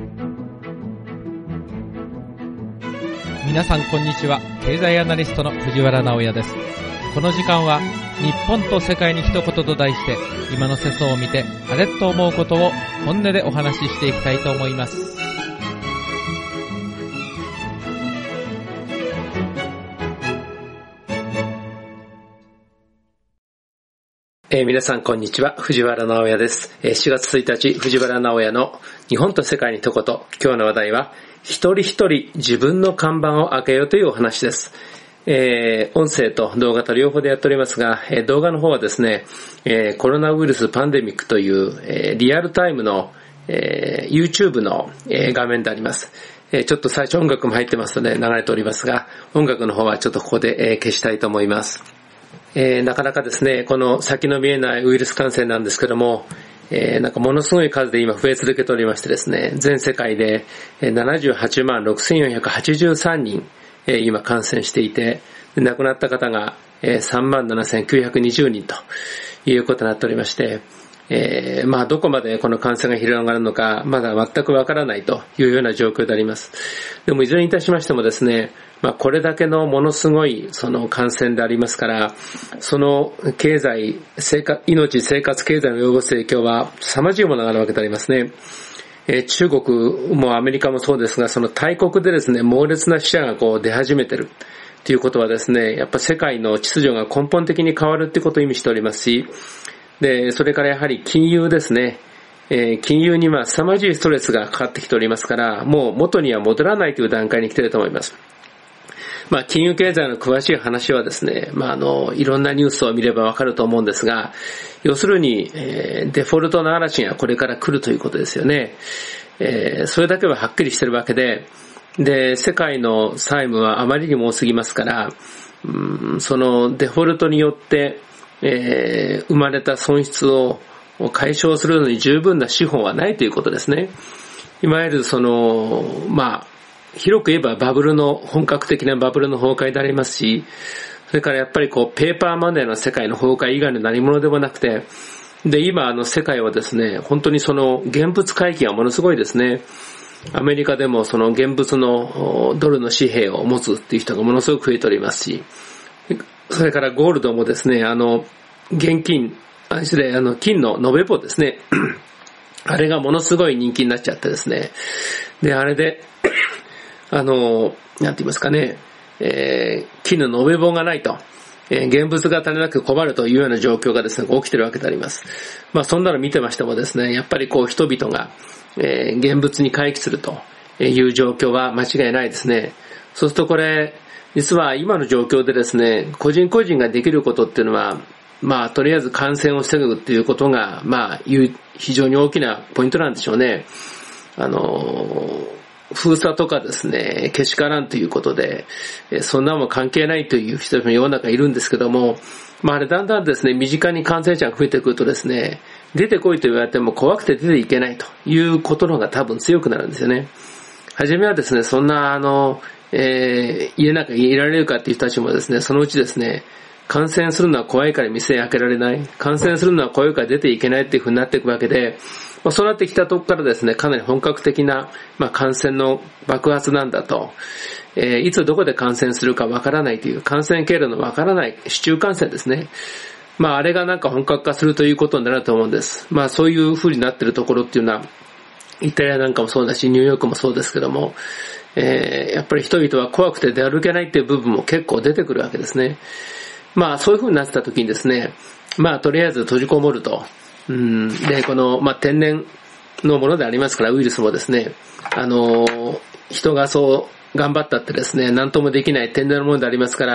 皆さんこんにちは。経済アナリストの藤原直也です。この時間は日本と世界に一言と題して、今の世相を見てあれと思うことを本音でお話ししていきたいと思います。 皆さんこんにちは。藤原直也です。4月1日、藤原直也の日本と世界に一言。今日の話題は、一人一人自分の看板を開けようというお話です。音声と動画と両方でやっておりますが、動画の方はですね、コロナウイルスパンデミックという、リアルタイムの、YouTube の、画面であります。ちょっと最初音楽も入ってますので流れておりますが、音楽の方はちょっとここで、消したいと思います。なかなかですね、この先の見えないウイルス感染なんですけども、なんかものすごい数で今増え続けておりましてですね、全世界で78万6483人今感染していて、亡くなった方が3万7920人ということになっておりまして、どこまでこの感染が広がるのかまだ全くわからないというような状況であります。でもいずれにいたしましてもですね、これだけのものすごいその感染でありますから、その経済、命、生活、経済の及ぼす影響は凄まじいものがあるわけでありますね。中国もアメリカもそうですが、その大国でですね、猛烈な死者が出始めているということはですね、やっぱ世界の秩序が根本的に変わるということを意味しておりますし、で、それからやはり金融ですね。金融には凄まじいストレスがかかってきておりますから、もう元には戻らないという段階に来ていると思います。金融経済の詳しい話はですね、いろんなニュースを見ればわかると思うんですが、要するに、デフォルトの嵐がこれから来るということですよね。それだけははっきりしているわけで、世界の債務はあまりにも多すぎますから、そのデフォルトによって、生まれた損失を解消するのに十分な資本はないということですね。いわゆる広く言えば本格的なバブルの崩壊でありますし、それからやっぱりペーパーマネーの世界の崩壊以外の何物でもなくて、で、今世界はですね、本当にその現物回帰がものすごいですね。アメリカでもその現物のドルの紙幣を持つっていう人がものすごく増えておりますし、それからゴールドもですね、金の延べ棒ですね。あれがものすごい人気になっちゃってですね。で、あれで、なんて言いますかね、金の延べ棒がないと、現物が足りなく困るというような状況がですね、起きているわけであります。そんなの見てましてもですね、やっぱり人々が、現物に回帰するという状況は間違いないですね。そうするとこれ、実は今の状況でですね、個人個人ができることっていうのは、とりあえず感染を防ぐっていうことが、非常に大きなポイントなんでしょうね。封鎖とかですね、けしからんということで、そんなもん関係ないという人も世の中いるんですけども、あれだんだんですね、身近に感染者が増えてくるとですね、出てこいと言われても怖くて出ていけないということの方が多分強くなるんですよね。はじめはですね、そんな家の中にいられるかっていう人たちもですね、そのうちですね、感染するのは怖いから店開けられない、感染するのは怖いから出ていけないっていう風になっていくわけで、そうなってきたとこからですね、かなり本格的な、感染の爆発なんだと、いつどこで感染するかわからないという感染経路のわからない市中感染ですね。あれがなんか本格化するということになると思うんです。そういう風になっているところっていうのは、イタリアなんかもそうだし、ニューヨークもそうですけども、やっぱり人々は怖くて出歩けないっていう部分も結構出てくるわけですね。そういう風になってた時にですね、とりあえず閉じこもると。で、この、天然のものでありますから、ウイルスもですね、人がそう頑張ったってですね、何ともできない天然のものでありますから、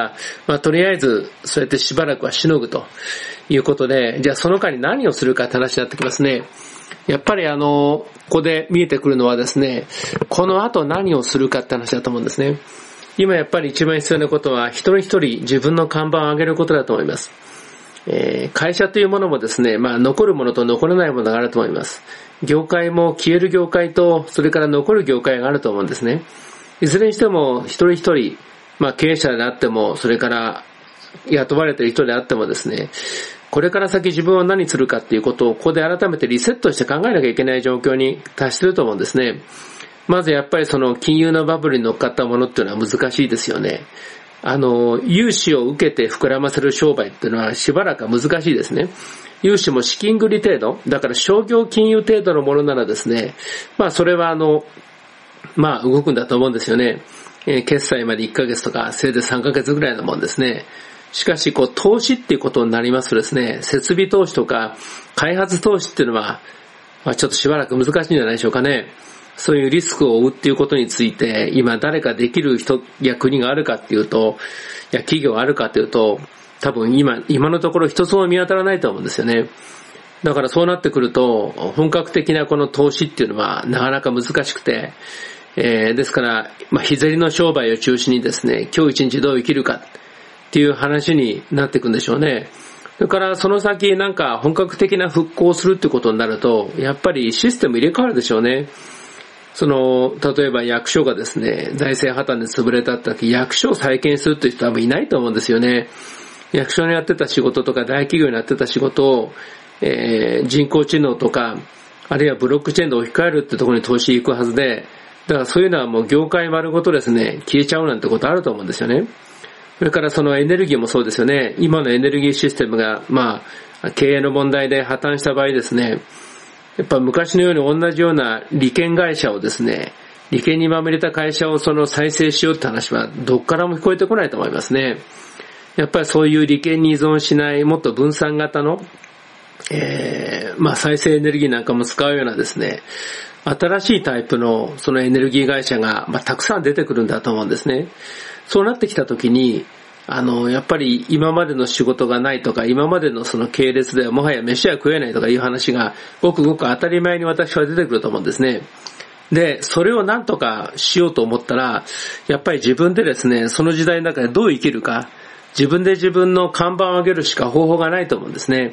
とりあえず、そうやってしばらくはしのぐということで、じゃあその間に何をするかって話になってきますね。やっぱりここで見えてくるのはですね、この後何をするかって話だと思うんですね。今やっぱり一番必要なことは、一人一人自分の看板を上げることだと思います。会社というものもですね、残るものと残らないものがあると思います。業界も消える業界と、それから残る業界があると思うんですね。いずれにしても一人一人、経営者であっても、それから雇われている人であってもですね、これから先自分は何するかっていうことをここで改めてリセットして考えなきゃいけない状況に達していると思うんですね。 まずやっぱりその金融のバブルに乗っかったものっていうのは難しいですよね。融資を受けて膨らませる商売っていうのはしばらくは難しいですね。融資も資金繰り程度、だから商業金融程度のものならですね、それは動くんだと思うんですよね。決済まで1ヶ月とか、せいぜい3ヶ月ぐらいのもんですね。しかし、投資っていうことになりますとですね、設備投資とか、開発投資っていうのは、ちょっとしばらく難しいんじゃないでしょうかね。そういうリスクを負うっていうことについて、今誰かできる人や国があるかっていうと、企業があるかっていうと、多分今のところ一つも見当たらないと思うんですよね。だからそうなってくると、本格的なこの投資っていうのはなかなか難しくて、ですから、日競りの商売を中心にですね、今日一日どう生きるかっていう話になっていくんでしょうね。それからその先なんか本格的な復興するってことになると、やっぱりシステム入れ替わるでしょうね。例えば役所がですね、財政破綻で潰れた時、役所を再建するという人は多分いないと思うんですよね。役所にやってた仕事とか大企業にやってた仕事を、人工知能とか、あるいはブロックチェーンで置き換えるってところに投資行くはずで、だからそういうのはもう業界丸ごとですね、消えちゃうなんてことあると思うんですよね。それからそのエネルギーもそうですよね。今のエネルギーシステムが、経営の問題で破綻した場合ですね、やっぱ昔のように同じような利権会社をですね、利権にまみれた会社を再生しようって話はどっからも聞こえてこないと思いますね。やっぱりそういう利権に依存しない、もっと分散型の、再生エネルギーなんかも使うようなですね、新しいタイプのそのエネルギー会社が、たくさん出てくるんだと思うんですね。そうなってきたときに、やっぱり今までの仕事がないとか、今までのその系列ではもはや飯は食えないとかいう話が、ごくごく当たり前に私は出てくると思うんですね。で、それをなんとかしようと思ったら、やっぱり自分でですね、その時代の中でどう生きるか、自分で自分の看板を上げるしか方法がないと思うんですね。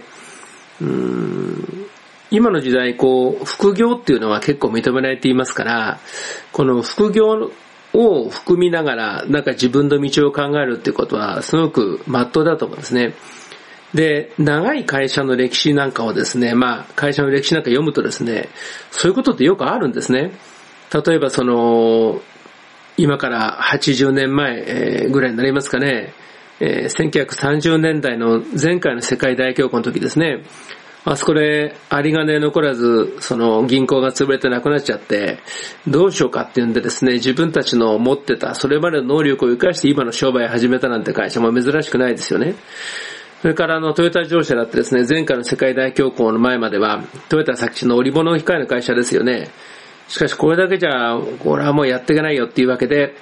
今の時代、副業っていうのは結構認められていますから、この副業を含みながら、自分の道を考えるっていうことは、すごく真っ当だと思うんですね。で、長い会社の歴史なんかをですね、会社の歴史なんか読むとですね、そういうことってよくあるんですね。例えば今から80年前ぐらいになりますかね、1930年代の前回の世界大恐慌の時ですね、あそこで有り金残らず、銀行が潰れてなくなっちゃって、どうしようかっていうんでですね、自分たちの持ってた、それまでの能力を生かして今の商売を始めたなんて会社も珍しくないですよね。それからトヨタ自動車だってですね、前回の世界大恐慌の前までは、トヨタ作地の織物を控えの会社ですよね。しかしこれだけじゃ、これはもうやっていけないよっていうわけで、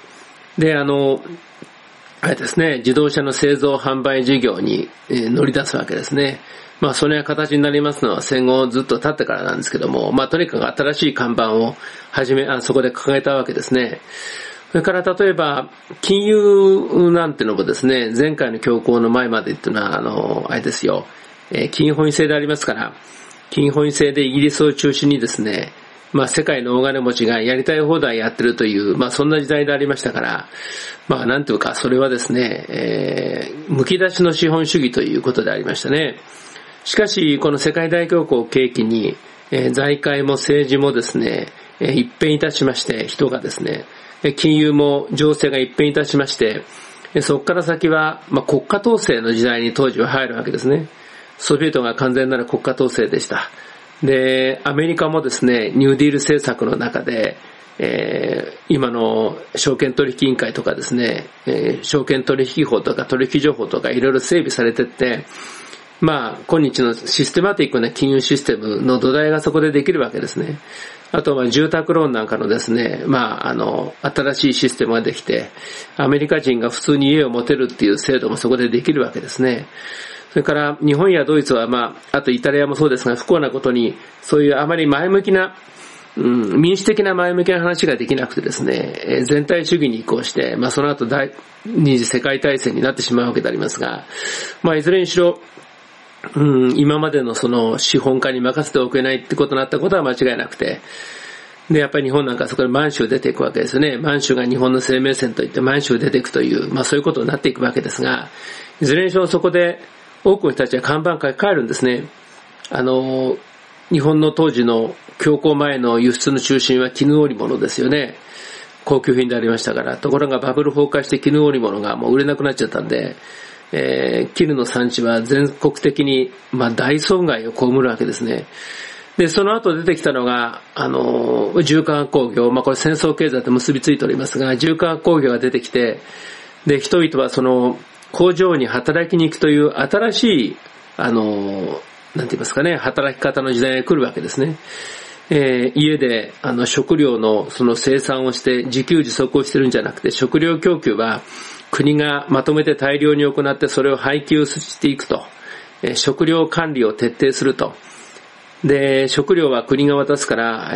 あれですね、自動車の製造販売事業に乗り出すわけですね。それが形になりますのは戦後ずっと経ってからなんですけども、とにかく新しい看板をそこで掲げたわけですね。それから例えば、金融なんてのもですね、前回の恐慌の前までっていうのは、あれですよ、金本位制でありますから、金本位制でイギリスを中心にですね、世界の大金持ちがやりたい放題やってるという、そんな時代でありましたから、なんというか、それはですね、剥き出しの資本主義ということでありましたね。しかし、この世界大恐慌を契機に、財界も政治もですね、一変いたしまして、人がですね、金融も情勢が一変いたしまして、そこから先は、国家統制の時代に当時は入るわけですね。ソビエトが完全なる国家統制でした。で、アメリカもですね、ニューディール政策の中で、今の証券取引委員会とかですね、証券取引法とか取引情報とかいろいろ整備されてって、今日のシステマティックな金融システムの土台がそこでできるわけですね。あと住宅ローンなんかのですね、新しいシステムができて、アメリカ人が普通に家を持てるっていう制度もそこでできるわけですね。それから日本やドイツはあとイタリアもそうですが、不幸なことにそういうあまり前向きな、民主的な前向きな話ができなくてですね、全体主義に移行して、その後第二次世界大戦になってしまうわけでありますが、いずれにしろ今までのその資本家に任せておけないってことになったことは間違いなくて、で、やっぱり日本なんかそこで満州出ていくわけですよね。満州が日本の生命線といって満州出ていくという、そういうことになっていくわけですが、いずれにしろそこで多くの人たちは看板書き換えるんですね。 日本の当時の恐慌前の輸出の中心は絹織物ですよね。高級品でありましたから。ところがバブル崩壊して絹織物がもう売れなくなっちゃったんで、絹の産地は全国的に、大損害を被るわけですね。で、その後出てきたのが、重化学工業、これ戦争経済と結びついておりますが、重化学工業が出てきて、で、人々はその工場に働きに行くという新しい、なんて言いますかね、働き方の時代が来るわけですね。家で食料のその生産をして自給自足をしてるんじゃなくて、食料供給は国がまとめて大量に行ってそれを配給していくと、食料管理を徹底すると。で、食料は国が渡すから、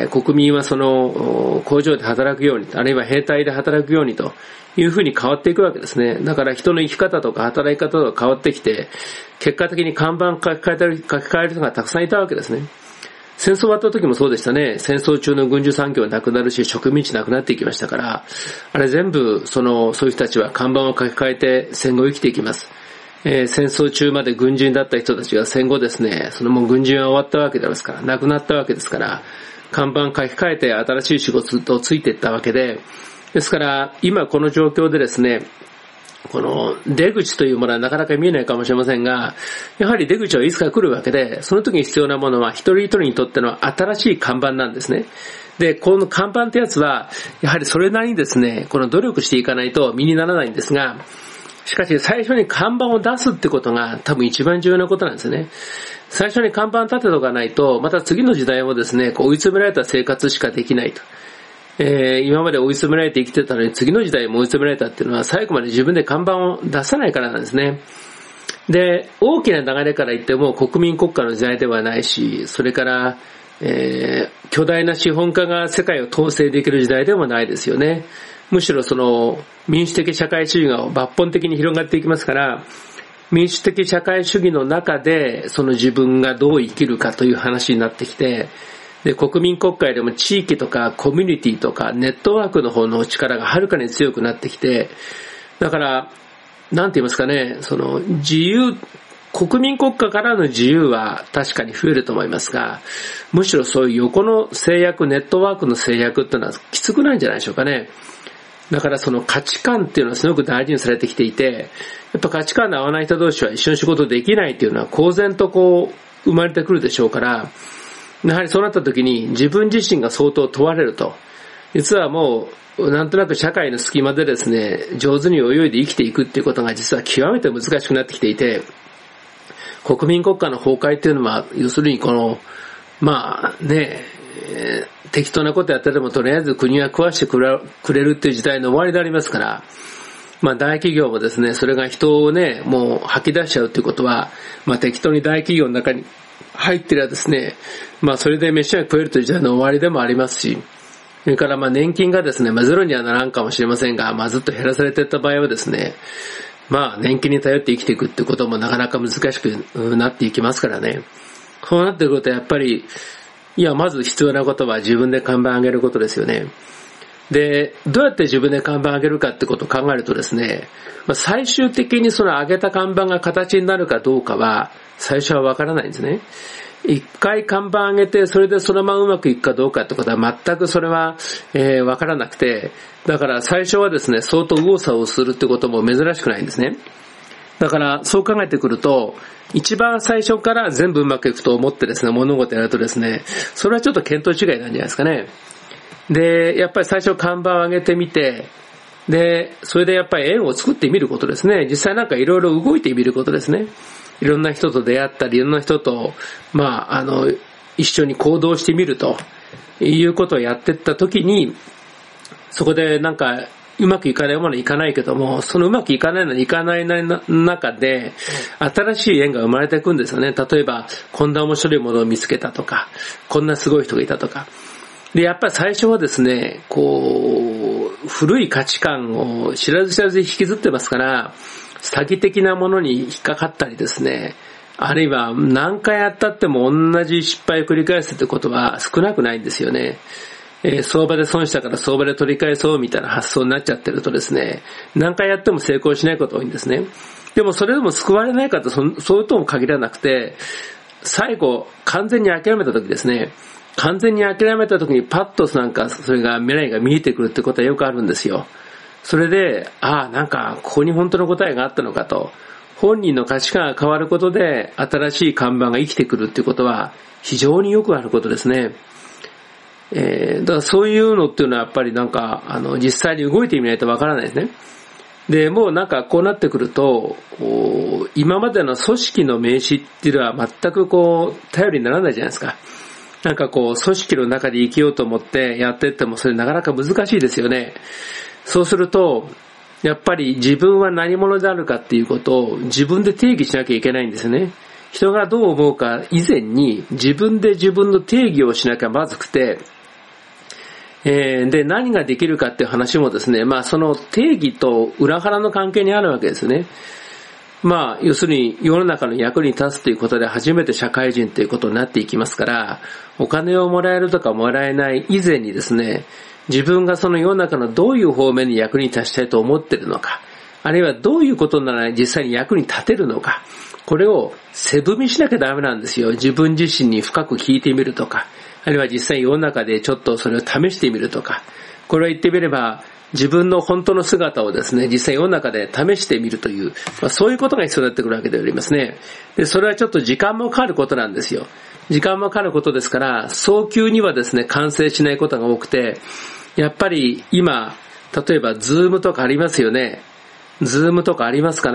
国民はその工場で働くように、あるいは兵隊で働くようにというふうに変わっていくわけですね。だから人の生き方とか働き方とか変わってきて、結果的に看板書き換える人がたくさんいたわけですね。戦争終わった時もそうでしたね。戦争中の軍需産業はなくなるし、植民地なくなっていきましたから、あれ全部そういう人たちは看板を書き換えて戦後生きていきます。戦争中まで軍人だった人たちが戦後ですね、もう軍人は終わったわけですから、亡くなったわけですから、看板書き換えて新しい仕事とついていったわけで、ですから今この状況でですね、この出口というものはなかなか見えないかもしれませんが、やはり出口はいつか来るわけで、その時に必要なものは一人一人にとっての新しい看板なんですね。で、この看板ってやつは、やはりそれなりにですね、この努力していかないと身にならないんですが、しかし最初に看板を出すってことが多分一番重要なことなんですね。最初に看板立てとかないと、また次の時代もですね、追い詰められた生活しかできないと。今まで追い詰められて生きてたのに次の時代も追い詰められたっていうのは最後まで自分で看板を出さないからなんですね。で、大きな流れから言っても国民国家の時代ではないし、それから、巨大な資本家が世界を統制できる時代でもないですよね。むしろ民主的社会主義が抜本的に広がっていきますから、民主的社会主義の中で自分がどう生きるかという話になってきて、で、国民国家よりも地域とかコミュニティとかネットワークの方の力がはるかに強くなってきて、だから、なんて言いますかね、国民国家からの自由は確かに増えると思いますが、むしろそういう横の制約、ネットワークの制約っていうのはきつくないんじゃないでしょうかね。だから価値観っていうのはすごく大事にされてきていて、やっぱ価値観の合わない人同士は一緒に仕事できないっていうのは公然と生まれてくるでしょうから、やはりそうなった時に自分自身が相当問われると。実はもうなんとなく社会の隙間でですね、上手に泳いで生きていくっていうことが実は極めて難しくなってきていて、国民国家の崩壊っていうのは要するに適当なことやっててもとりあえず国は食わしてくれるっていう時代の終わりでありますから、大企業もですね、それが人をね、もう吐き出しちゃうっていうことは、適当に大企業の中に入ってりゃですね、それで飯が食えるという時代の終わりでもありますし、それから年金がですね、ゼロにはならんかもしれませんが、ずっと減らされていった場合はですね、年金に頼って生きていくってこともなかなか難しくなっていきますからね。そうなってくるとやっぱり、まず必要なことは自分で看板上げることですよね。で、どうやって自分で看板上げるかってことを考えるとですね、最終的に上げた看板が形になるかどうかは、最初はわからないんですね。一回看板上げて、それでそのままうまくいくかどうかってことは全くそれは、わからなくて、だから最初はですね、相当右往左往するってことも珍しくないんですね。だからそう考えてくると、一番最初から全部うまくいくと思ってですね、物事やるとですね、それはちょっと見当違いなんじゃないですかね。で、やっぱり最初看板を上げてみて、で、それでやっぱり縁を作ってみることですね。実際いろいろ動いてみることですね。いろんな人と出会ったり、いろんな人と、一緒に行動してみるということをやっていったときに、そこでうまくいかないものはいかないけども、そのうまくいかないのにいかない中で、新しい縁が生まれていくんですよね。例えば、こんな面白いものを見つけたとか、こんなすごい人がいたとか。で、やっぱり最初はですね、古い価値観を知らず知らずに引きずってますから、詐欺的なものに引っかかったりですね、あるいは何回やったっても同じ失敗を繰り返すってことは少なくないんですよね。相場で損したから相場で取り返そうみたいな発想になっちゃってるとですね、何回やっても成功しないことが多いんですね。でもそれでも救われないかとそういうとも限らなくて、 最後、完全に諦めた時ですね、完全に諦めた時にパッとそれが未来が見えてくるってことはよくあるんですよ。それで、なんかここに本当の答えがあったのかと、本人の価値観が変わることで新しい看板が生きてくるっていうことは非常によくあることですね。だからそういうのっていうのはやっぱりなんか実際に動いてみないとわからないですね。で、もうなんかこうなってくると、今までの組織の名刺っていうのは全く頼りにならないじゃないですか。なんか組織の中で生きようと思ってやっていってもそれなかなか難しいですよね。そうすると、やっぱり自分は何者であるかっていうことを自分で定義しなきゃいけないんですね。人がどう思うか以前に自分で自分の定義をしなきゃまずくて、で、何ができるかっていう話もですね、その定義と裏腹の関係にあるわけですね。要するに世の中の役に立つということで初めて社会人ということになっていきますから、お金をもらえるとかもらえない以前にですね、自分がその世の中のどういう方面に役に立ちたいと思っているのか、あるいはどういうことなら実際に役に立てるのか、これを背踏みしなきゃダメなんですよ。自分自身に深く聞いてみるとか、あるいは実際世の中でちょっとそれを試してみるとか、これを言ってみれば自分の本当の姿をですね、実際世の中で試してみるという、そういうことが必要になってくるわけでありますね。で、それはちょっと時間もかかることなんですよ。時間もかかることですから、早急にはですね、完成しないことが多くて、やっぱり今、例えばズームとかありますよね。ズームとかありますから、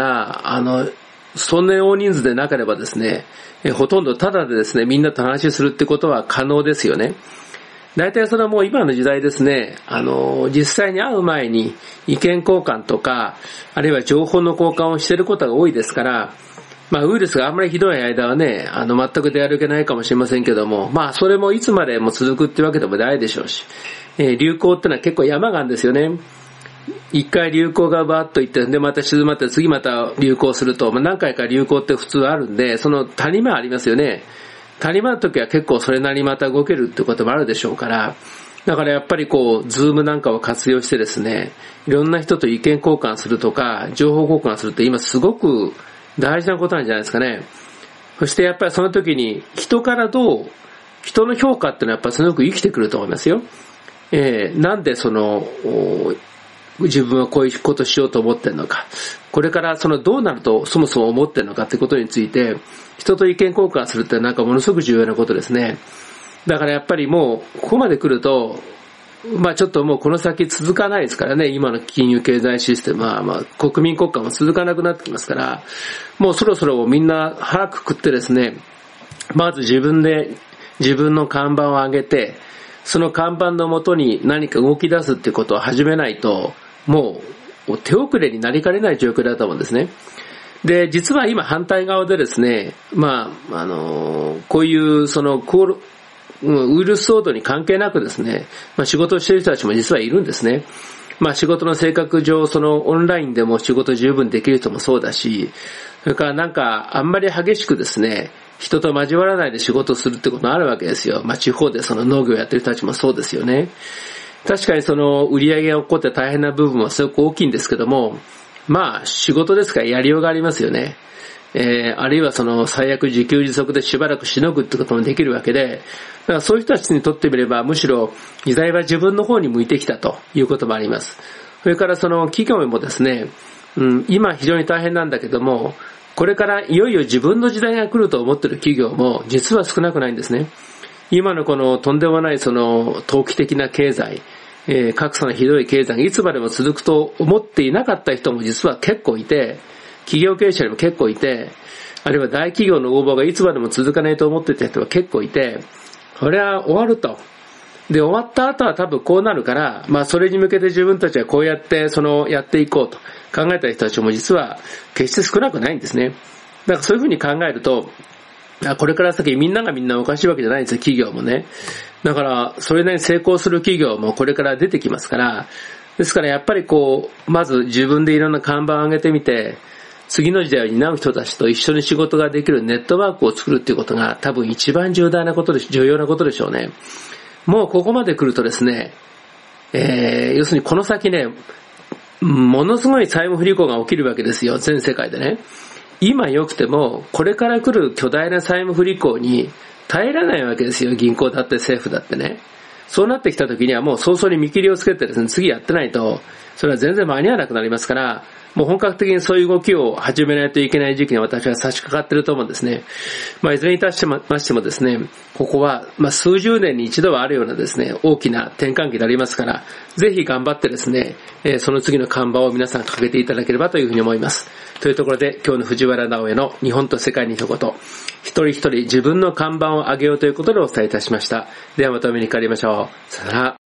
そんな大人数でなければですね、ほとんどタダでですね、みんなと話しするってことは可能ですよね。大体それはもう今の時代ですね、実際に会う前に意見交換とか、あるいは情報の交換をしていることが多いですから、ウイルスがあんまりひどい間はね、全く出歩けないかもしれませんけども、それもいつまでも続くってわけでもないでしょうし、流行ってのは結構山があるんですよね。一回流行がバーッといって、でまた静まって次また流行すると、何回か流行って普通あるんで、その谷間ありますよね。谷間の時は結構それなりにまた動けるってこともあるでしょうから、だからやっぱりズームなんかを活用してですね、いろんな人と意見交換するとか、情報交換するって今すごく大事なことなんじゃないですかね。そしてやっぱりその時に人の評価っていうのはやっぱりすごく生きてくると思いますよ。なんで自分はこういうことしようと思ってるのか、これからどうなるとそもそも思ってるのかってことについて人と意見交換するってなんかものすごく重要なことですね。だからやっぱりもうここまで来るとちょっともうこの先続かないですからね。今の金融経済システムは国民国家も続かなくなってきますから、もうそろそろみんな腹くくってですね、まず自分で自分の看板を上げて、その看板のもとに何か動き出すっていうことを始めないと、もう手遅れになりかねない状況だと思うんですね。で、実は今反対側でですね、こういうウイルス騒動に関係なくですね、仕事をしている人たちも実はいるんですね。仕事の性格上、オンラインでも仕事十分できる人もそうだし、それからあんまり激しくですね、人と交わらないで仕事をするってことがあるわけですよ。地方で農業をやってる人たちもそうですよね。確かに売り上げが起こって大変な部分はすごく大きいんですけども、仕事ですからやりようがありますよね。あるいは最悪自給自足でしばらくしのぐってこともできるわけで、だからそういう人たちにとってみればむしろ時代は自分の方に向いてきたということもあります。それから企業もですね、今非常に大変なんだけども、これからいよいよ自分の時代が来ると思っている企業も実は少なくないんですね。今のこのとんでもない投機的な経済、格差のひどい経済がいつまでも続くと思っていなかった人も実は結構いて、企業経営者にも結構いて、あるいは大企業の応募がいつまでも続かないと思っていた人は結構いて、これは終わると。で、終わった後は多分こうなるから、それに向けて自分たちはこうやってやっていこうと考えた人たちも実は決して少なくないんですね。だからそういうふうに考えると、これから先みんながみんなおかしいわけじゃないんですよ、企業もね。だからそれなりに成功する企業もこれから出てきますから、ですからやっぱりまず自分でいろんな看板を上げてみて、次の時代を担う人たちと一緒に仕事ができるネットワークを作るっていうことが多分一番重要なことでしょうね。もうここまで来るとですね、要するにこの先ね、ものすごい債務不履行が起きるわけですよ、全世界でね。 今良くても、これから来る巨大な債務不履行に耐えられないわけですよ。銀行だって政府だってね。そうなってきた時にはもう早々に見切りをつけてですね、次やってないと、それは全然間に合わなくなりますから、もう本格的にそういう動きを始めないといけない時期に私は差し掛かっていると思うんですね。いずれにいたしましてもですね、ここは数十年に一度はあるようなですね、大きな転換期でありますから、ぜひ頑張ってですね、その次の看板を皆さんかけていただければというふうに思います。というところで、今日の藤原直哉の日本と世界に一言、一人一人自分の看板を上げようということでお伝えいたしました。ではまたお目にかかりましょう。さよなら。